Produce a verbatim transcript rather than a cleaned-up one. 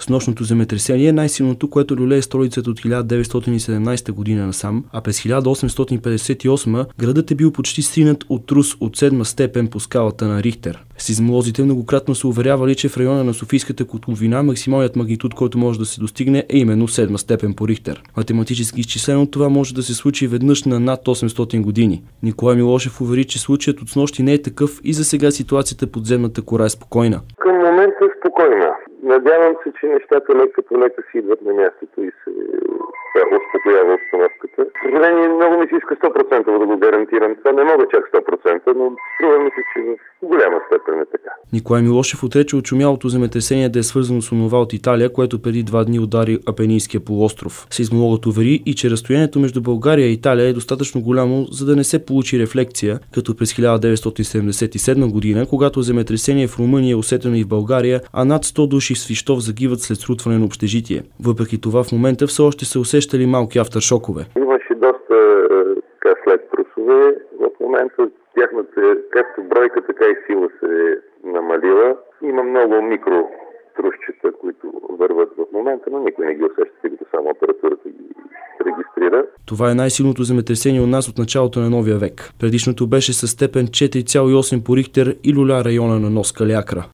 С нощното земетресение, най-силното, което люлее столицата от хиляда деветстотин и седемнадесета година насам, а през хиляда осемстотин петдесет и осма градът е бил почти сринат от трус от седма степен по скалата на Рихтер. Сизмолозите многократно са уверявали, че в района на Софийската котловина максималният магнитуд, който може да се достигне, е именно седма степен по Рихтер. Математически изчислено това може да се случи веднъж на над осемстотин години. Николай Милошев увери, че случаят от снощи не е такъв и за сега ситуацията подземната кора е спокойна. Към момента е спокойна. Надявам се, че нещата лека по лека си идват на мястото и се успокоява обстановката. За съжаление, много ми се иска сто процента да го гарантирам. Това не мога чак сто процента, но струва ми се, че в голяма степен е така. Николай Милошев отрече очумялото земетресение да е свързано с онова от Италия, което преди два дни удари Апенинския полуостров. Сейзмологът увери и че разстоянието между България и Италия е достатъчно голямо, за да не се получи рефлекция, като през хиляда деветстотин седемдесет и седма година, когато земетресение в Румъния е усетено и в България, а над сто души в Свищов загиват след срутване на общежитие. Въпреки това в момента все още се усещали малки авторшокове. Имаше доста така, след трусове. В момента тяхната както бройка, така и сила се е намалила. Има много микро трусчета, които върват в момента, но никой не ги усеща, тъй като само апаратурата ги регистрира. Това е най-силното земетресение у нас от началото на новия век. Предишното беше със степен четири цяло и осем по Рихтер и люля района на нос Калиакра.